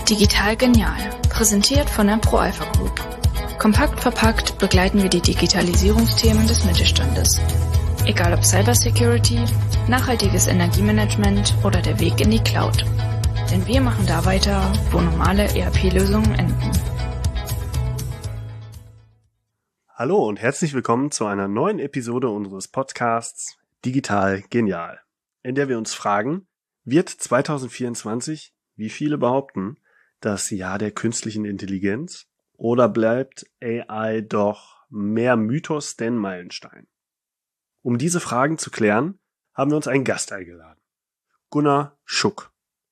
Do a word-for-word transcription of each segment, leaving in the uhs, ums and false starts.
Digital genial, präsentiert von der ProAlpha Group. Kompakt verpackt begleiten wir die Digitalisierungsthemen des Mittelstandes. Egal ob Cybersecurity, nachhaltiges Energiemanagement oder der Weg in die Cloud. Denn wir machen da weiter, wo normale E R P-Lösungen enden. Hallo und herzlich willkommen zu einer neuen Episode unseres Podcasts Digital genial, in der wir uns fragen, wird zwanzig vierundzwanzig, wie viele behaupten, das Jahr der künstlichen Intelligenz oder bleibt A I doch mehr Mythos denn Meilenstein? Um diese Fragen zu klären, haben wir uns einen Gast eingeladen. Gunnar Schuck.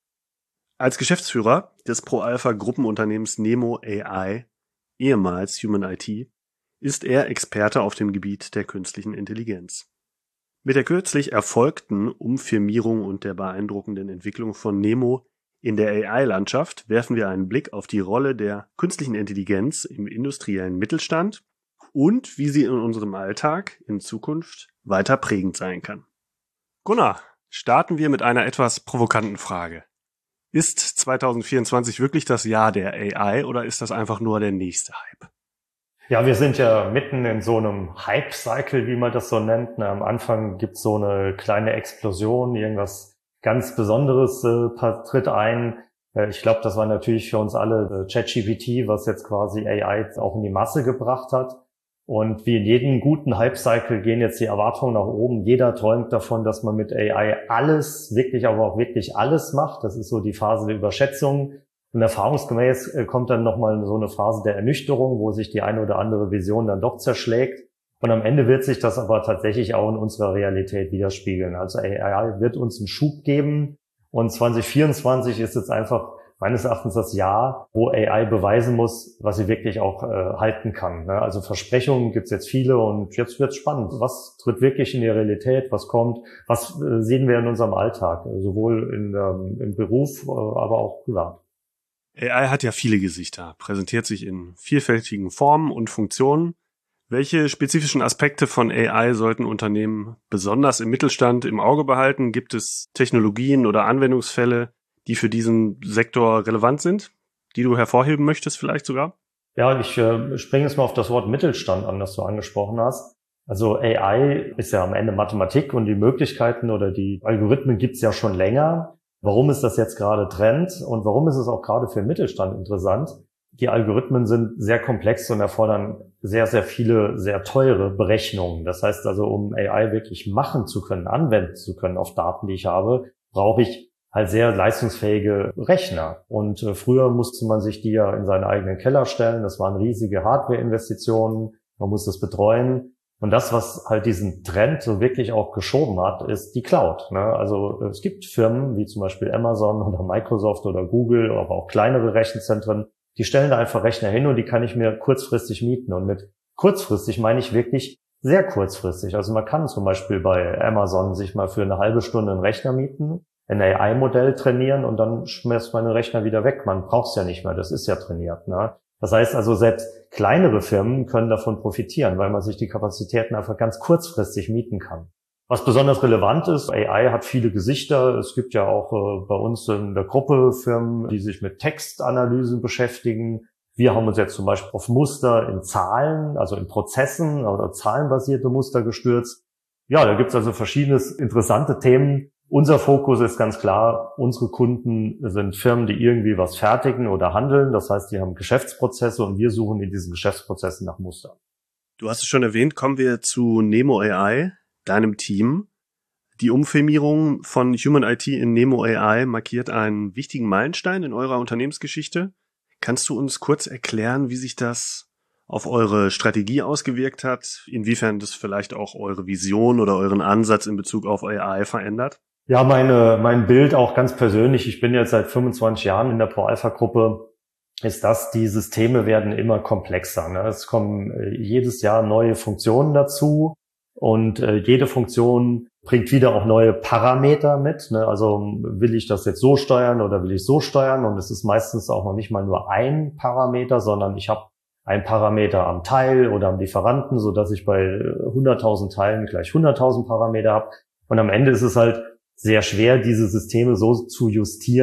Als Geschäftsführer des ProAlpha Gruppenunternehmens Nemo A I, ehemals Human I T, ist er Experte auf dem Gebiet der künstlichen Intelligenz. Mit der kürzlich erfolgten Umfirmierung und der beeindruckenden Entwicklung von Nemo in der A I-Landschaft werfen wir einen Blick auf die Rolle der künstlichen Intelligenz im industriellen Mittelstand und wie sie in unserem Alltag in Zukunft weiter prägend sein kann. Gunnar, starten wir mit einer etwas provokanten Frage. Ist zwanzig vierundzwanzig wirklich das Jahr der A I oder ist das einfach nur der nächste Hype? Ja, wir sind ja mitten in so einem Hype-Cycle, wie man das so nennt. Am Anfang gibt's so eine kleine Explosion, irgendwas ganz Besonderes äh, tritt ein. Äh, ich glaube, das war natürlich für uns alle äh, ChatGPT, was jetzt quasi A I auch in die Masse gebracht hat. Und wie in jedem guten Hype-Cycle gehen jetzt die Erwartungen nach oben. Jeder träumt davon, dass man mit A I alles, wirklich aber auch wirklich alles macht. Das ist so die Phase der Überschätzung. Und erfahrungsgemäß äh, kommt dann nochmal so eine Phase der Ernüchterung, wo sich die eine oder andere Vision dann doch zerschlägt. Und am Ende wird sich das aber tatsächlich auch in unserer Realität widerspiegeln. Also A I wird uns einen Schub geben. Und zwanzig vierundzwanzig ist jetzt einfach meines Erachtens das Jahr, wo A I beweisen muss, was sie wirklich auch äh, halten kann. Ne? Also Versprechungen gibt's jetzt viele und jetzt wird's spannend. Was tritt wirklich in die Realität? Was kommt? Was äh, sehen wir in unserem Alltag? Sowohl in, ähm, im Beruf, äh, aber auch privat. A I hat ja viele Gesichter, präsentiert sich in vielfältigen Formen und Funktionen. Welche spezifischen Aspekte von A I sollten Unternehmen besonders im Mittelstand im Auge behalten? Gibt es Technologien oder Anwendungsfälle, die für diesen Sektor relevant sind, die du hervorheben möchtest vielleicht sogar? Ja, ich äh, springe jetzt mal auf das Wort Mittelstand an, das du angesprochen hast. Also A I ist ja am Ende Mathematik und die Möglichkeiten oder die Algorithmen gibt's ja schon länger. Warum ist das jetzt gerade Trend und warum ist es auch gerade für den Mittelstand interessant? Die Algorithmen sind sehr komplex und erfordern sehr, sehr viele, sehr teure Berechnungen. Das heißt also, um A I wirklich machen zu können, anwenden zu können auf Daten, die ich habe, brauche ich halt sehr leistungsfähige Rechner. Und äh, früher musste man sich die ja in seinen eigenen Keller stellen. Das waren riesige Hardware-Investitionen. Man muss das betreuen. Und das, was halt diesen Trend so wirklich auch geschoben hat, ist die Cloud. Ne? Also es gibt Firmen wie zum Beispiel Amazon oder Microsoft oder Google, aber auch kleinere Rechenzentren, die stellen da einfach Rechner hin und die kann ich mir kurzfristig mieten. Und mit kurzfristig meine ich wirklich sehr kurzfristig. Also man kann zum Beispiel bei Amazon sich mal für eine halbe Stunde einen Rechner mieten, ein A I-Modell trainieren und dann schmeißt man den Rechner wieder weg. Man braucht es ja nicht mehr, das ist ja trainiert. Ne? Das heißt also, selbst kleinere Firmen können davon profitieren, weil man sich die Kapazitäten einfach ganz kurzfristig mieten kann. Was besonders relevant ist, A I hat viele Gesichter. Es gibt ja auch äh, bei uns in der Gruppe Firmen, die sich mit Textanalysen beschäftigen. Wir haben uns jetzt zum Beispiel auf Muster in Zahlen, also in Prozessen oder zahlenbasierte Muster gestürzt. Ja, da gibt's also verschiedenes interessante Themen. Unser Fokus ist ganz klar, unsere Kunden sind Firmen, die irgendwie was fertigen oder handeln. Das heißt, die haben Geschäftsprozesse und wir suchen in diesen Geschäftsprozessen nach Mustern. Du hast es schon erwähnt, kommen wir zu Nemo A I, deinem Team. Die Umfirmierung von Human I T in Nemo A I markiert einen wichtigen Meilenstein in eurer Unternehmensgeschichte. Kannst du uns kurz erklären, wie sich das auf eure Strategie ausgewirkt hat, inwiefern das vielleicht auch eure Vision oder euren Ansatz in Bezug auf A I verändert? Ja, meine, mein Bild auch ganz persönlich. Ich bin jetzt seit fünfundzwanzig Jahren in der ProAlpha-Gruppe. Ist das, die Systeme werden immer komplexer. Ne? Es kommen äh, jedes Jahr neue Funktionen dazu und äh, jede Funktion bringt wieder auch neue Parameter mit. Ne? Also will ich das jetzt so steuern oder will ich so steuern? Und es ist meistens auch noch nicht mal nur ein Parameter, sondern ich habe ein Parameter am Teil oder am Lieferanten, so dass ich bei hunderttausend Teilen gleich hunderttausend Parameter habe. Und am Ende ist es halt sehr schwer, diese Systeme so zu justieren,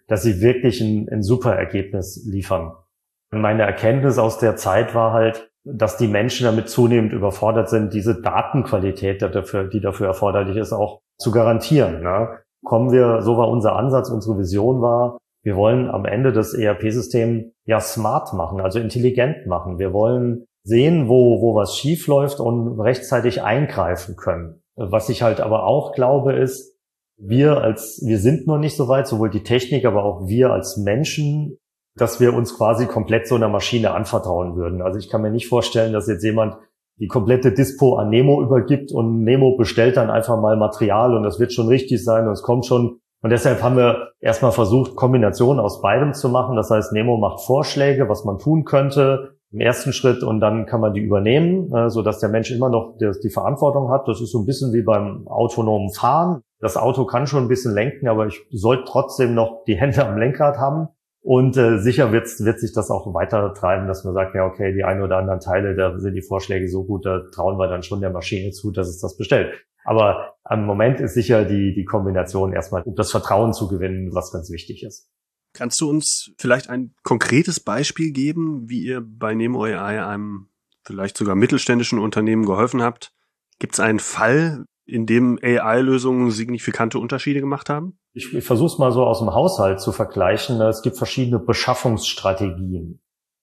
dass sie wirklich ein, ein super Ergebnis liefern. Meine Erkenntnis aus der Zeit war halt, dass die Menschen damit zunehmend überfordert sind, diese Datenqualität, die dafür, die dafür erforderlich ist, auch zu garantieren. Ne? Kommen wir, so war unser Ansatz, unsere Vision war, wir wollen am Ende das E R P-System ja smart machen, also intelligent machen. Wir wollen sehen, wo, wo was schief läuft und rechtzeitig eingreifen können. Was ich halt aber auch glaube ist, wir als, wir sind noch nicht so weit, sowohl die Technik, aber auch wir als Menschen, dass wir uns quasi komplett so einer Maschine anvertrauen würden. Also ich kann mir nicht vorstellen, dass jetzt jemand die komplette Dispo an Nemo übergibt und Nemo bestellt dann einfach mal Material und das wird schon richtig sein und es kommt schon. Und deshalb haben wir erstmal versucht, Kombinationen aus beidem zu machen. Das heißt, Nemo macht Vorschläge, was man tun könnte im ersten Schritt und dann kann man die übernehmen, sodass der Mensch immer noch die Verantwortung hat. Das ist so ein bisschen wie beim autonomen Fahren. Das Auto kann schon ein bisschen lenken, aber ich sollte trotzdem noch die Hände am Lenkrad haben. Und äh, sicher wird, wird sich das auch weiter treiben, dass man sagt, ja okay, die ein oder anderen Teile, da sind die Vorschläge so gut, da trauen wir dann schon der Maschine zu, dass es das bestellt. Aber am Moment ist sicher die die Kombination erstmal, um das Vertrauen zu gewinnen, was ganz wichtig ist. Kannst du uns vielleicht ein konkretes Beispiel geben, wie ihr bei Nemo A I einem vielleicht sogar mittelständischen Unternehmen geholfen habt? Gibt es einen Fall, in dem A I-Lösungen signifikante Unterschiede gemacht haben? Ich, ich versuche es mal so aus dem Haushalt zu vergleichen. Es gibt verschiedene Beschaffungsstrategien.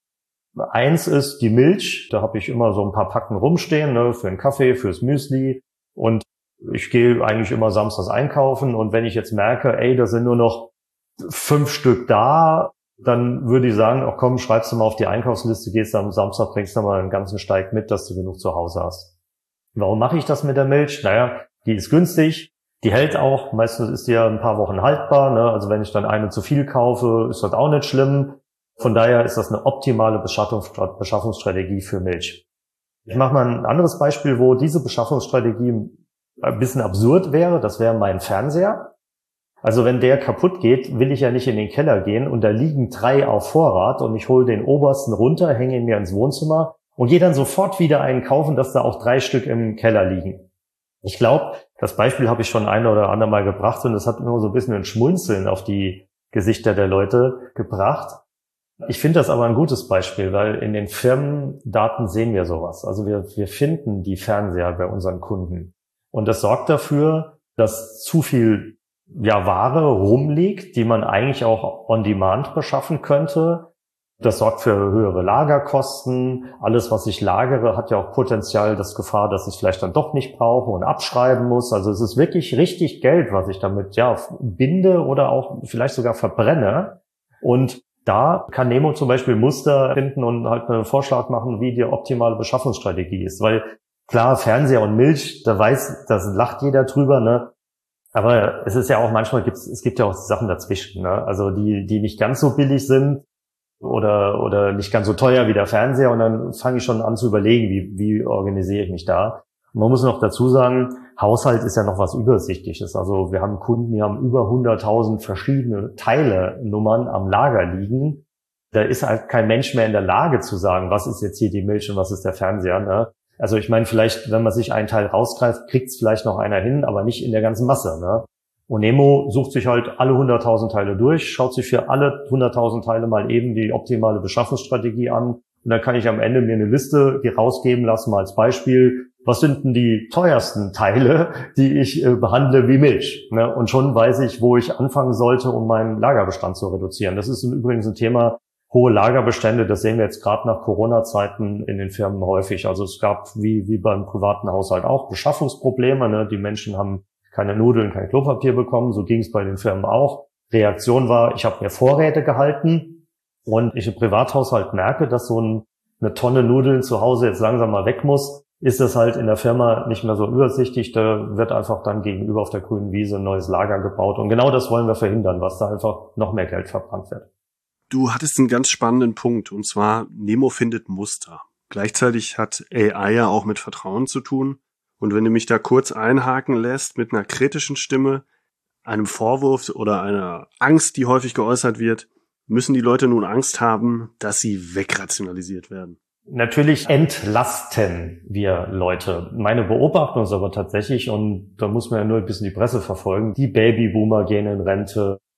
Eins ist die Milch. Da habe ich immer so ein paar Packen rumstehen, ne, für einen Kaffee, fürs Müsli. Und ich gehe eigentlich immer samstags einkaufen. Und wenn ich jetzt merke, ey, da sind nur noch fünf Stück da, dann würde ich sagen, ach komm, schreibst du mal auf die Einkaufsliste, gehst am Samstag, bringst du mal einen ganzen Steig mit, dass du genug zu Hause hast. Warum mache ich das mit der Milch? Naja, die ist günstig, die hält auch, meistens ist die ja ein paar Wochen haltbar, ne? Also wenn ich dann eine zu viel kaufe, ist das auch nicht schlimm. Von daher ist das eine optimale Beschaffungsstrategie für Milch. Ich mache mal ein anderes Beispiel, wo diese Beschaffungsstrategie ein bisschen absurd wäre, das wäre mein Fernseher. Also wenn der kaputt geht, will ich ja nicht in den Keller gehen und da liegen drei auf Vorrat und ich hole den obersten runter, hänge ihn mir ins Wohnzimmer und gehe dann sofort wieder einen kaufen, dass da auch drei Stück im Keller liegen. Ich glaube, das Beispiel habe ich schon ein oder andere Mal gebracht und es hat immer so ein bisschen ein Schmunzeln auf die Gesichter der Leute gebracht. Ich finde das aber ein gutes Beispiel, weil in den Firmendaten sehen wir sowas. Also wir, wir finden die Fernseher bei unseren Kunden. Und das sorgt dafür, dass zu viel ja, Ware rumliegt, die man eigentlich auch on demand beschaffen könnte. Das sorgt für höhere Lagerkosten. Alles, was ich lagere, hat ja auch potenziell das Gefahr, dass ich es vielleicht dann doch nicht brauche und abschreiben muss. Also es ist wirklich richtig Geld, was ich damit ja binde oder auch vielleicht sogar verbrenne. Und da kann Nemo zum Beispiel Muster finden und halt einen Vorschlag machen, wie die optimale Beschaffungsstrategie ist. Weil klar, Fernseher und Milch, da weiß, da lacht jeder drüber, ne? Aber es ist ja auch manchmal gibt's, es gibt ja auch Sachen dazwischen, ne? Also die, die nicht ganz so billig sind oder, oder nicht ganz so teuer wie der Fernseher und dann fange ich schon an zu überlegen, wie, wie organisiere ich mich da. Und man muss noch dazu sagen, Haushalt ist ja noch was Übersichtliches. Also wir haben Kunden, die haben über hunderttausend verschiedene Teile-Nummern am Lager liegen. Da ist halt kein Mensch mehr in der Lage zu sagen, was ist jetzt hier die Milch und was ist der Fernseher, ne? Also ich meine, vielleicht, wenn man sich einen Teil rausgreift, kriegt es vielleicht noch einer hin, aber nicht in der ganzen Masse, ne? Und Nemo sucht sich halt alle hunderttausend Teile durch, schaut sich für alle hunderttausend Teile mal eben die optimale Beschaffungsstrategie an und dann kann ich am Ende mir eine Liste rausgeben lassen, mal als Beispiel, was sind denn die teuersten Teile, die ich äh, behandle wie Milch, ne? Und schon weiß ich, wo ich anfangen sollte, um meinen Lagerbestand zu reduzieren. Das ist übrigens ein Thema, hohe Lagerbestände, das sehen wir jetzt gerade nach Corona-Zeiten in den Firmen häufig. Also es gab wie wie beim privaten Haushalt auch Beschaffungsprobleme, ne? Die Menschen haben keine Nudeln, kein Klopapier bekommen, so ging es bei den Firmen auch. Reaktion war, ich habe mir Vorräte gehalten und ich im Privathaushalt merke, dass so ein, eine Tonne Nudeln zu Hause jetzt langsam mal weg muss, ist das halt in der Firma nicht mehr so übersichtlich. Da wird einfach dann gegenüber auf der grünen Wiese ein neues Lager gebaut und genau das wollen wir verhindern, was da einfach noch mehr Geld verbrannt wird. Du hattest einen ganz spannenden Punkt, und zwar Nemo findet Muster. Gleichzeitig hat A I ja auch mit Vertrauen zu tun. Und wenn du mich da kurz einhaken lässt mit einer kritischen Stimme, einem Vorwurf oder einer Angst, die häufig geäußert wird, müssen die Leute nun Angst haben, dass sie wegrationalisiert werden? Natürlich entlasten wir Leute. Meine Beobachtung ist aber tatsächlich, und da muss man ja nur ein bisschen die Presse verfolgen, die Babyboomer gehen in Rente.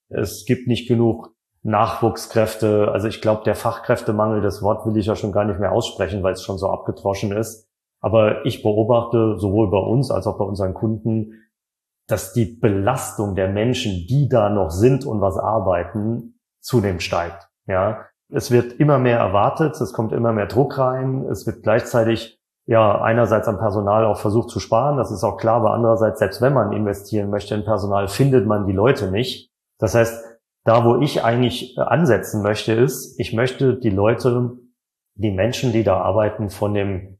Es gibt nicht genug Nachwuchskräfte. Also ich glaube, der Fachkräftemangel, das Wort will ich ja schon gar nicht mehr aussprechen, weil es schon so abgedroschen ist. Aber ich beobachte sowohl bei uns als auch bei unseren Kunden, dass die Belastung der Menschen, die da noch sind und was arbeiten, zunehmend steigt. Ja, es wird immer mehr erwartet, es kommt immer mehr Druck rein, es wird gleichzeitig ja einerseits am Personal auch versucht zu sparen, das ist auch klar, aber andererseits, selbst wenn man investieren möchte in Personal, findet man die Leute nicht. Das heißt, da wo ich eigentlich ansetzen möchte, ist, ich möchte die Leute, die Menschen, die da arbeiten, von dem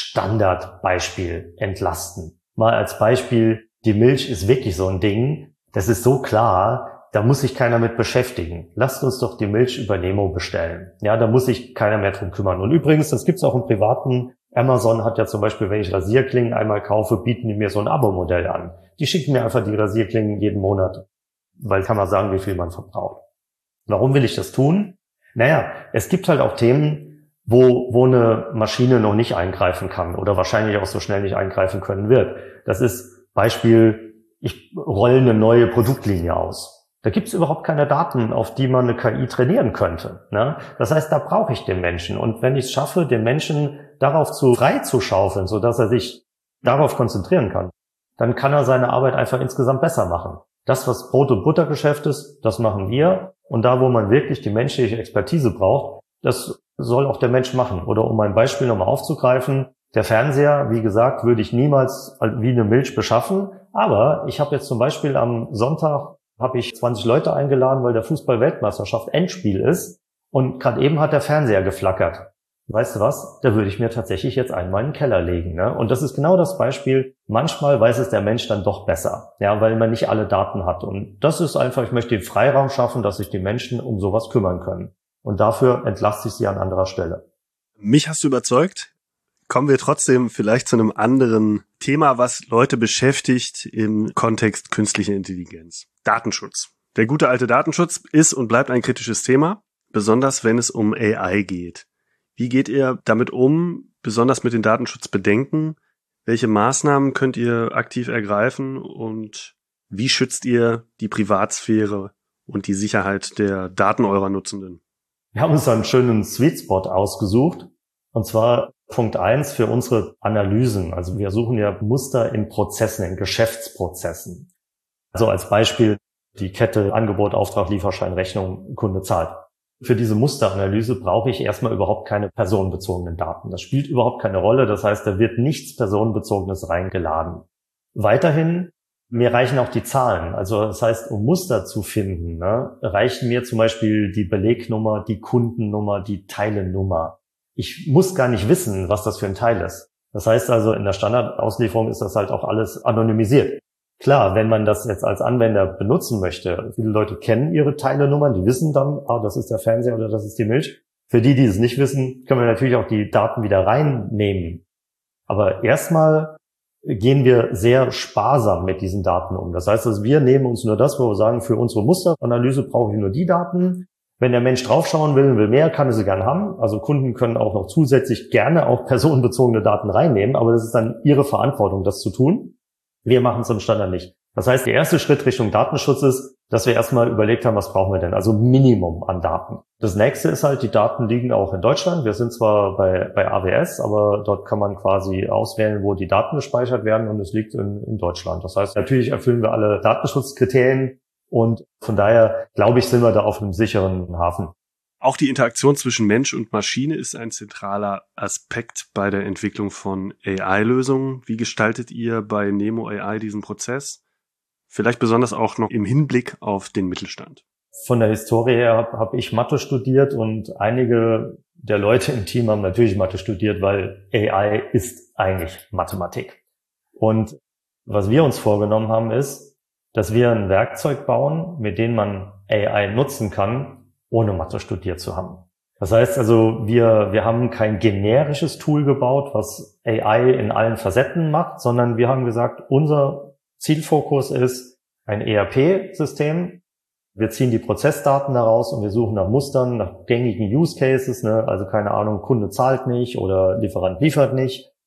Standardbeispiel entlasten. Mal als Beispiel, die Milch ist wirklich so ein Ding, das ist so klar, da muss sich keiner mit beschäftigen. Lasst uns doch die Milch über Nemo bestellen. Ja, da muss sich keiner mehr drum kümmern. Und übrigens, das gibt's auch im Privaten. Amazon hat ja zum Beispiel, wenn ich Rasierklingen einmal kaufe, bieten die mir so ein Abo-Modell an. Die schicken mir einfach die Rasierklingen jeden Monat, weil kann man sagen, wie viel man verbraucht. Warum will ich das tun? Naja, es gibt halt auch Themen, wo, wo eine Maschine noch nicht eingreifen kann oder wahrscheinlich auch so schnell nicht eingreifen können wird. Das ist Beispiel, ich rolle eine neue Produktlinie aus. Da gibt's überhaupt keine Daten, auf die man eine K I trainieren könnte. Ne? Das heißt, da brauche ich den Menschen. Und wenn ich es schaffe, den Menschen darauf zu frei zu schaufeln, sodass er sich darauf konzentrieren kann, dann kann er seine Arbeit einfach insgesamt besser machen. Das, was Brot- und Buttergeschäft ist, das machen wir. Und da, wo man wirklich die menschliche Expertise braucht, das soll auch der Mensch machen. Oder um ein Beispiel nochmal aufzugreifen, der Fernseher, wie gesagt, würde ich niemals wie eine Milch beschaffen. Aber ich habe jetzt zum Beispiel am Sonntag habe ich zwanzig Leute eingeladen, weil der Fußball-Weltmeisterschaft Endspiel ist. Und gerade eben hat der Fernseher geflackert. Weißt du was? Da würde ich mir tatsächlich jetzt einmal in den Keller legen. Ne? Und das ist genau das Beispiel. Manchmal weiß es der Mensch dann doch besser, ja, weil man nicht alle Daten hat. Und das ist einfach, ich möchte den Freiraum schaffen, dass sich die Menschen um sowas kümmern können. Und dafür entlasse ich sie an anderer Stelle. Mich hast du überzeugt. Kommen wir trotzdem vielleicht zu einem anderen Thema, was Leute beschäftigt im Kontext künstliche Intelligenz. Datenschutz. Der gute alte Datenschutz ist und bleibt ein kritisches Thema, besonders wenn es um A I geht. Wie geht ihr damit um, besonders mit den Datenschutzbedenken? Welche Maßnahmen könnt ihr aktiv ergreifen und wie schützt ihr die Privatsphäre und die Sicherheit der Daten eurer Nutzenden? Wir haben uns einen schönen Sweet Spot ausgesucht, und zwar Punkt eins für unsere Analysen. Also wir suchen ja Muster in Prozessen, in Geschäftsprozessen. Also als Beispiel die Kette Angebot, Auftrag, Lieferschein, Rechnung, Kunde zahlt. Für diese Musteranalyse brauche ich erstmal überhaupt keine personenbezogenen Daten. Das spielt überhaupt keine Rolle. Das heißt, da wird nichts Personenbezogenes reingeladen. Weiterhin, mir reichen auch die Zahlen. Also das heißt, um Muster zu finden, ne, reichen mir zum Beispiel die Belegnummer, die Kundennummer, die Teilenummer. Ich muss gar nicht wissen, was das für ein Teil ist. Das heißt also, in der Standardauslieferung ist das halt auch alles anonymisiert. Klar, wenn man das jetzt als Anwender benutzen möchte, viele Leute kennen ihre Teilenummern, die wissen dann, ah, das ist der Fernseher oder das ist die Milch. Für die, die es nicht wissen, können wir natürlich auch die Daten wieder reinnehmen. Aber erstmal gehen wir sehr sparsam mit diesen Daten um. Das heißt, also wir nehmen uns nur das, wo wir sagen, für unsere Musteranalyse brauche ich nur die Daten. Wenn der Mensch draufschauen will und will mehr, kann er sie gerne haben. Also Kunden können auch noch zusätzlich gerne auch personenbezogene Daten reinnehmen, aber das ist dann ihre Verantwortung, das zu tun. Wir machen es im Standard nicht. Das heißt, der erste Schritt Richtung Datenschutz ist, dass wir erstmal überlegt haben, was brauchen wir denn? Also Minimum an Daten. Das nächste ist halt, die Daten liegen auch in Deutschland. Wir sind zwar bei, bei A W S, aber dort kann man quasi auswählen, wo die Daten gespeichert werden, und es liegt in, in Deutschland. Das heißt, natürlich erfüllen wir alle Datenschutzkriterien, und von daher, glaube ich, sind wir da auf einem sicheren Hafen. Auch die Interaktion zwischen Mensch und Maschine ist ein zentraler Aspekt bei der Entwicklung von A I-Lösungen. Wie gestaltet ihr bei Nemo A I diesen Prozess? Vielleicht besonders auch noch im Hinblick auf den Mittelstand. Von der Historie her habe hab ich Mathe studiert, und einige der Leute im Team haben natürlich Mathe studiert, weil A I ist eigentlich Mathematik. Und was wir uns vorgenommen haben, ist, dass wir ein Werkzeug bauen, mit dem man A I nutzen kann, ohne Mathe studiert zu haben. Das heißt also, wir wir haben kein generisches Tool gebaut, was A I in allen Facetten macht, sondern wir haben gesagt, unser Zielfokus ist ein E R P-System. Wir ziehen die Prozessdaten daraus und wir suchen nach Mustern, nach gängigen Use Cases, ne? Also keine Ahnung, Kunde zahlt nicht oder Lieferant liefert nicht.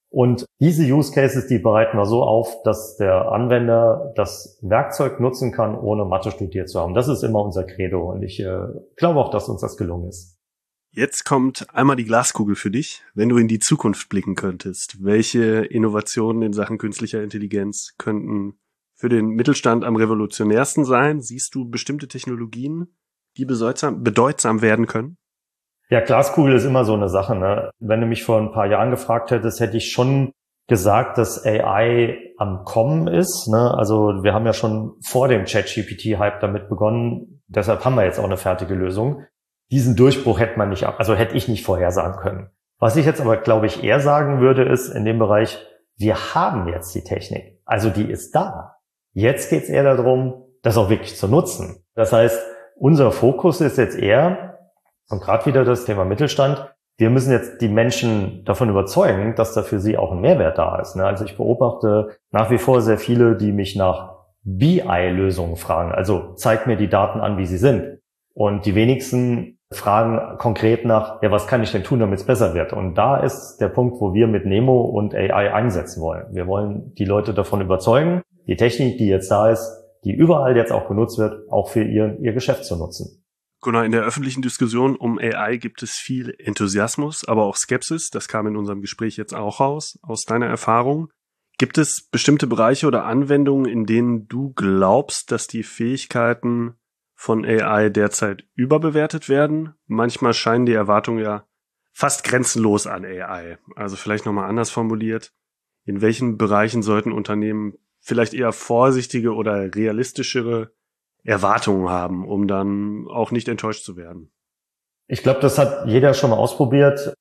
Und diese Use Cases, die bereiten wir so auf, dass der Anwender das Werkzeug nutzen kann, ohne Mathe studiert zu haben. Das ist immer unser Credo und ich äh, glaube auch, dass uns das gelungen ist. Jetzt kommt einmal die Glaskugel für dich. Wenn du in die Zukunft blicken könntest, welche Innovationen in Sachen künstlicher Intelligenz könnten für den Mittelstand am revolutionärsten sein? Siehst du bestimmte Technologien, die bedeutsam, bedeutsam werden können? Ja, Glaskugel ist immer so eine Sache, ne? Wenn du mich vor ein paar Jahren gefragt hättest, hätte ich schon gesagt, dass A I am Kommen ist, ne? Also wir haben ja schon vor dem ChatGPT-Hype damit begonnen. Deshalb haben wir jetzt auch eine fertige Lösung. Diesen Durchbruch hätte man nicht, also hätte ich nicht vorhersagen können. Was ich jetzt aber, glaube ich, eher sagen würde, ist in dem Bereich, wir haben jetzt die Technik. Also die ist da. Jetzt geht es eher darum, das auch wirklich zu nutzen. Das heißt, unser Fokus ist jetzt eher, und gerade wieder das Thema Mittelstand, wir müssen jetzt die Menschen davon überzeugen, dass da für sie auch ein Mehrwert da ist. Also ich beobachte nach wie vor sehr viele, die mich nach B I-Lösungen fragen. Also zeig mir die Daten an, wie sie sind. Und die wenigsten fragen konkret nach, ja, was kann ich denn tun, damit es besser wird? Und da ist der Punkt, wo wir mit Nemo und A I einsetzen wollen. Wir wollen die Leute davon überzeugen, die Technik, die jetzt da ist, die überall jetzt auch genutzt wird, auch für ihr, ihr Geschäft zu nutzen. Gunnar, in der öffentlichen Diskussion um A I gibt es viel Enthusiasmus, aber auch Skepsis. Das kam in unserem Gespräch jetzt auch raus. Aus deiner Erfahrung, gibt es bestimmte Bereiche oder Anwendungen, in denen du glaubst, dass die Fähigkeiten von A I derzeit überbewertet werden? Manchmal scheinen die Erwartungen ja fast grenzenlos an A I. Also vielleicht nochmal anders formuliert. In welchen Bereichen sollten Unternehmen vielleicht eher vorsichtige oder realistischere Erwartungen haben, um dann auch nicht enttäuscht zu werden? Ich glaube, das hat jeder schon mal ausprobiert.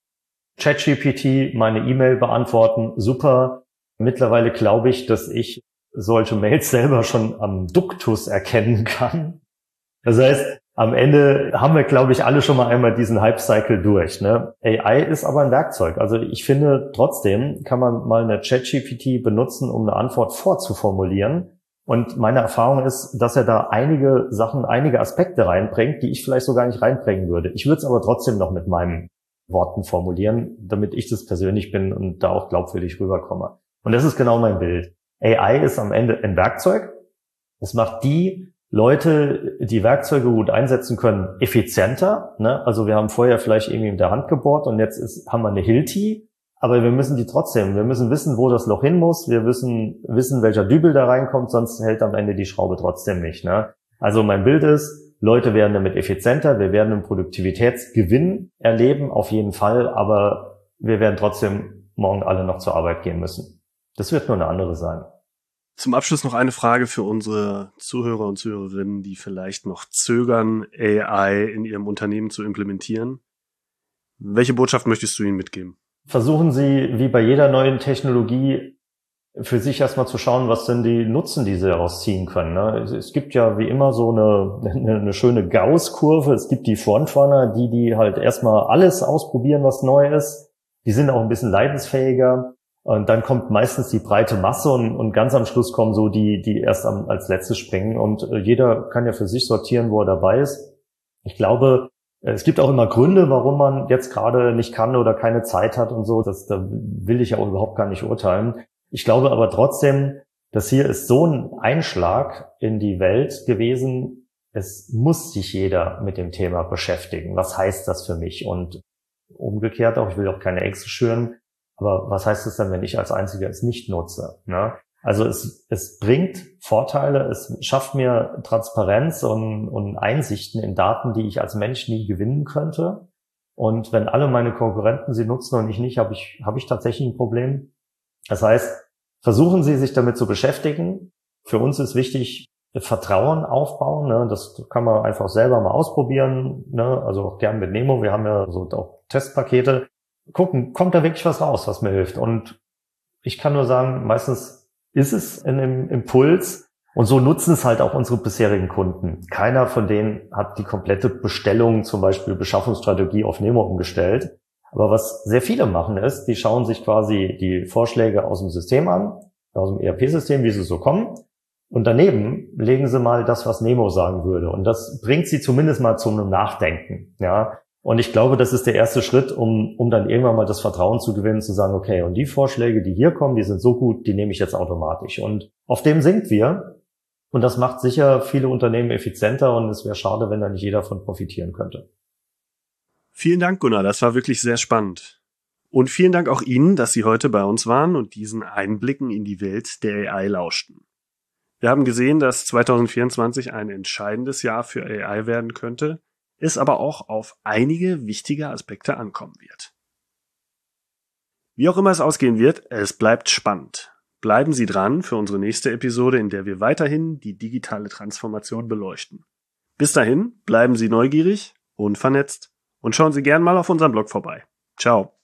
ChatGPT, meine E-Mail beantworten, super. Mittlerweile glaube ich, dass ich solche Mails selber schon am Duktus erkennen kann. Das heißt, am Ende haben wir, glaube ich, alle schon mal einmal diesen Hype-Cycle durch. Ne? A I ist aber ein Werkzeug. Also ich finde, trotzdem kann man mal eine ChatGPT benutzen, um eine Antwort vorzuformulieren. Und meine Erfahrung ist, dass er da einige Sachen, einige Aspekte reinbringt, die ich vielleicht so gar nicht reinbringen würde. Ich würde es aber trotzdem noch mit meinen Worten formulieren, damit ich das persönlich bin und da auch glaubwürdig rüberkomme. Und das ist genau mein Bild. A I ist am Ende ein Werkzeug. Es macht die Leute, die Werkzeuge gut einsetzen können, effizienter. Ne? Also wir haben vorher vielleicht irgendwie mit der Hand gebohrt und jetzt ist, haben wir eine Hilti. Aber wir müssen die trotzdem, wir müssen wissen, wo das Loch hin muss, wir müssen wissen, welcher Dübel da reinkommt, sonst hält am Ende die Schraube trotzdem nicht. Ne? Also mein Bild ist, Leute werden damit effizienter, wir werden einen Produktivitätsgewinn erleben, auf jeden Fall, aber wir werden trotzdem morgen alle noch zur Arbeit gehen müssen. Das wird nur eine andere sein. Zum Abschluss noch eine Frage für unsere Zuhörer und Zuhörerinnen, die vielleicht noch zögern, A I in ihrem Unternehmen zu implementieren. Welche Botschaft möchtest du ihnen mitgeben? Versuchen Sie, wie bei jeder neuen Technologie, für sich erstmal zu schauen, was denn die Nutzen, die Sie daraus ziehen können. Ne? Es gibt ja wie immer so eine, eine, eine schöne Gauss-Kurve. Es gibt die Frontrunner, die, die halt erstmal alles ausprobieren, was neu ist. Die sind auch ein bisschen leidensfähiger. Und dann kommt meistens die breite Masse und, und ganz am Schluss kommen so die, die erst am, als letztes springen. Und jeder kann ja für sich sortieren, wo er dabei ist. Ich glaube, es gibt auch immer Gründe, warum man jetzt gerade nicht kann oder keine Zeit hat und so. Das, da will ich ja auch überhaupt gar nicht urteilen. Ich glaube aber trotzdem, dass hier ist so ein Einschlag in die Welt gewesen. Es muss sich jeder mit dem Thema beschäftigen. Was heißt das für mich? Und umgekehrt auch, ich will auch keine Ängste schüren. Aber was heißt es dann, wenn ich als Einziger es nicht nutze? Ne? Also es, es bringt Vorteile, es schafft mir Transparenz und, und Einsichten in Daten, die ich als Mensch nie gewinnen könnte. Und wenn alle meine Konkurrenten sie nutzen und ich nicht, habe ich, habe ich tatsächlich ein Problem. Das heißt, versuchen Sie, sich damit zu beschäftigen. Für uns ist wichtig, Vertrauen aufbauen. Ne? Das kann man einfach selber mal ausprobieren. Ne? Also auch gern mit Nemo. Wir haben ja so auch Testpakete. Gucken, kommt da wirklich was raus, was mir hilft. Und ich kann nur sagen, meistens ist es in einem Impuls. Und so nutzen es halt auch unsere bisherigen Kunden. Keiner von denen hat die komplette Bestellung, zum Beispiel Beschaffungsstrategie auf Nemo umgestellt. Aber was sehr viele machen ist, die schauen sich quasi die Vorschläge aus dem System an, aus dem E R P-System, wie sie so kommen. Und daneben legen sie mal das, was Nemo sagen würde. Und das bringt sie zumindest mal zu einem Nachdenken. Ja, Und ich glaube, das ist der erste Schritt, um, um dann irgendwann mal das Vertrauen zu gewinnen, zu sagen, okay, und die Vorschläge, die hier kommen, die sind so gut, die nehme ich jetzt automatisch. Und auf dem sind wir. Und das macht sicher viele Unternehmen effizienter und es wäre schade, wenn da nicht jeder von profitieren könnte. Vielen Dank, Gunnar. Das war wirklich sehr spannend. Und vielen Dank auch Ihnen, dass Sie heute bei uns waren und diesen Einblicken in die Welt der A I lauschten. Wir haben gesehen, dass zwanzig vierundzwanzig ein entscheidendes Jahr für A I werden könnte, es aber auch auf einige wichtige Aspekte ankommen wird. Wie auch immer es ausgehen wird, es bleibt spannend. Bleiben Sie dran für unsere nächste Episode, in der wir weiterhin die digitale Transformation beleuchten. Bis dahin, bleiben Sie neugierig und vernetzt und schauen Sie gern mal auf unserem Blog vorbei. Ciao.